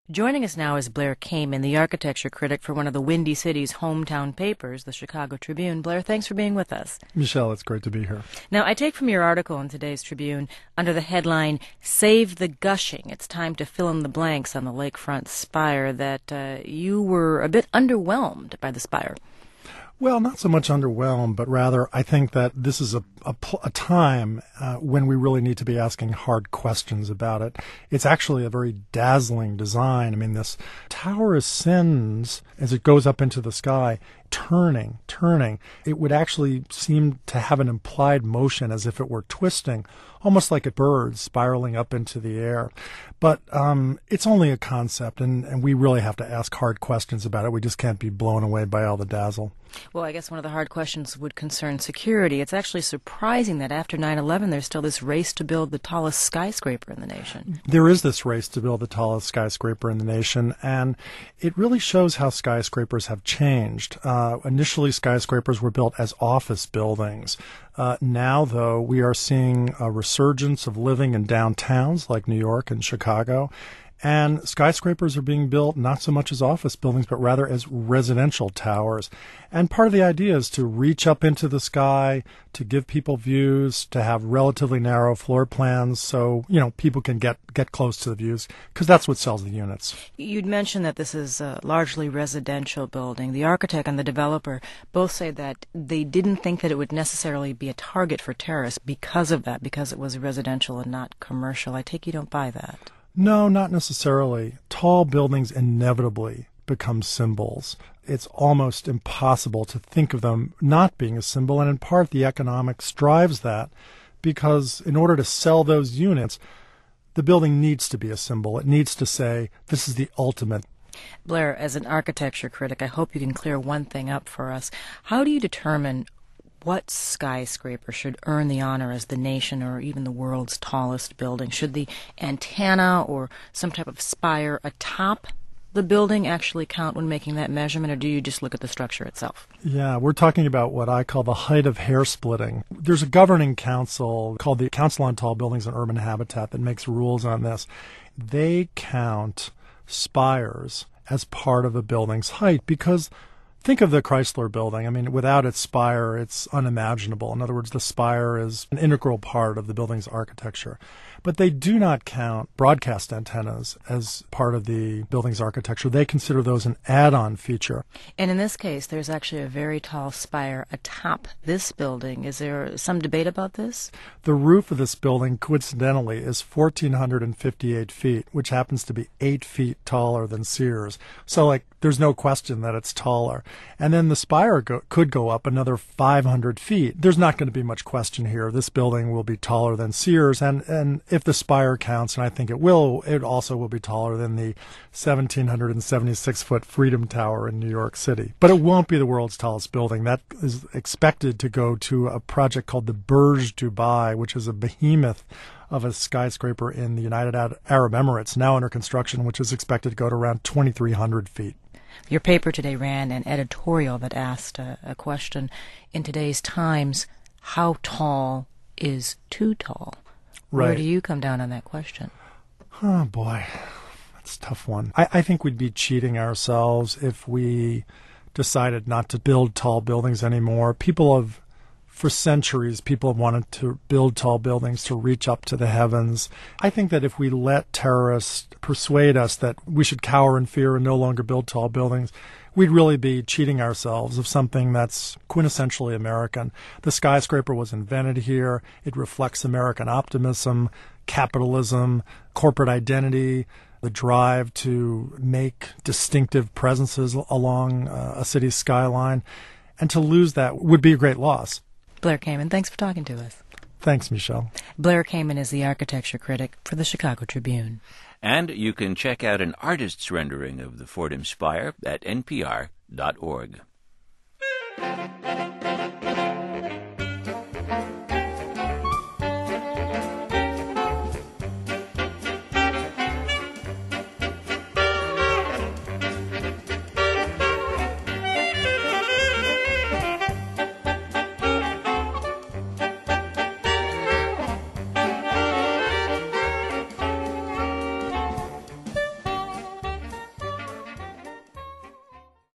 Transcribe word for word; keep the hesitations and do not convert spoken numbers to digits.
Joining us now is Blair Kamin, the architecture critic for one of the Windy City's hometown papers, the Chicago Tribune. Blair, thanks for being with us. Michelle, it's great to be here. Now, I take from your article in today's Tribune, under the headline, Save the Gushing, it's time to fill in the blanks on the lakefront spire, that uh, you were a bit underwhelmed by the spire. Well, not so much underwhelmed, but rather I think that this is a, a, a time uh, when we really need to be asking hard questions about it. It's actually a very dazzling design. I mean, this tower ascends as it goes up into the sky, turning, turning. It would actually seem to have an implied motion as if it were twisting, almost like a bird spiraling up into the air. But um, it's only a concept, and, and we really have to ask hard questions about it. We just can't be blown away by all the dazzle. Well, I guess one of the hard questions would concern security. It's actually surprising that after nine eleven, there's still this race to build the tallest skyscraper in the nation. There is this race to build the tallest skyscraper in the nation, and it really shows how skyscrapers have changed. Uh, initially, skyscrapers were built as office buildings. Uh, now, though, we are seeing a resurgence of living in downtowns like New York and Chicago. And skyscrapers are being built not so much as office buildings, but rather as residential towers. And part of the idea is to reach up into the sky, to give people views, to have relatively narrow floor plans so, you know, people can get, get close to the views, because that's what sells the units. You'd mentioned that this is a largely residential building. The architect and the developer both say that they didn't think that it would necessarily be a target for terrorists because of that, because it was residential and not commercial. I take you don't buy that. No, not necessarily. Tall buildings inevitably become symbols. It's almost impossible to think of them not being a symbol, and in part the economics drives that, because in order to sell those units, the building needs to be a symbol. It needs to say, this is the ultimate. Blair, as an architecture critic, I hope you can clear one thing up for us. How do you determine what skyscraper should earn the honor as the nation or even the world's tallest building? Should the antenna or some type of spire atop the building actually count when making that measurement, or do you just look at the structure itself? Yeah, we're talking about what I call the height of hair splitting. There's a governing council called the Council on Tall Buildings and Urban Habitat that makes rules on this. They count spires as part of a building's height because think of the Chrysler Building. I mean, without its spire, it's unimaginable. In other words, the spire is an integral part of the building's architecture. But they do not count broadcast antennas as part of the building's architecture. They consider those an add-on feature. And in this case, there's actually a very tall spire atop this building. Is there some debate about this? The roof of this building, coincidentally, is one thousand four hundred fifty-eight feet, which happens to be eight feet taller than Sears. So, like, there's no question that it's taller. And then the spire go, could go up another five hundred feet. There's not going to be much question here. This building will be taller than Sears. And, and if the spire counts, and I think it will, it also will be taller than the one thousand seven hundred seventy-six foot Freedom Tower in New York City. But it won't be the world's tallest building. That is expected to go to a project called the Burj Dubai, which is a behemoth of a skyscraper in the United Arab Emirates, now under construction, which is expected to go to around twenty-three hundred feet. Your paper today ran an editorial that asked a, a question in today's Times: how tall is too tall? Right. Where do you come down on that question? Oh, boy. That's a tough one. I, I think we'd be cheating ourselves if we decided not to build tall buildings anymore. People have, for centuries, people have wanted to build tall buildings to reach up to the heavens. I think that if we let terrorists persuade us that we should cower in fear and no longer build tall buildings, we'd really be cheating ourselves of something that's quintessentially American. The skyscraper was invented here. It reflects American optimism, capitalism, corporate identity, the drive to make distinctive presences along uh, a city's skyline. And to lose that would be a great loss. Blair Kamin, thanks for talking to us. Thanks, Michelle. Blair Kamin is the architecture critic for the Chicago Tribune. And you can check out an artist's rendering of the Fordham Spire at N P R dot org.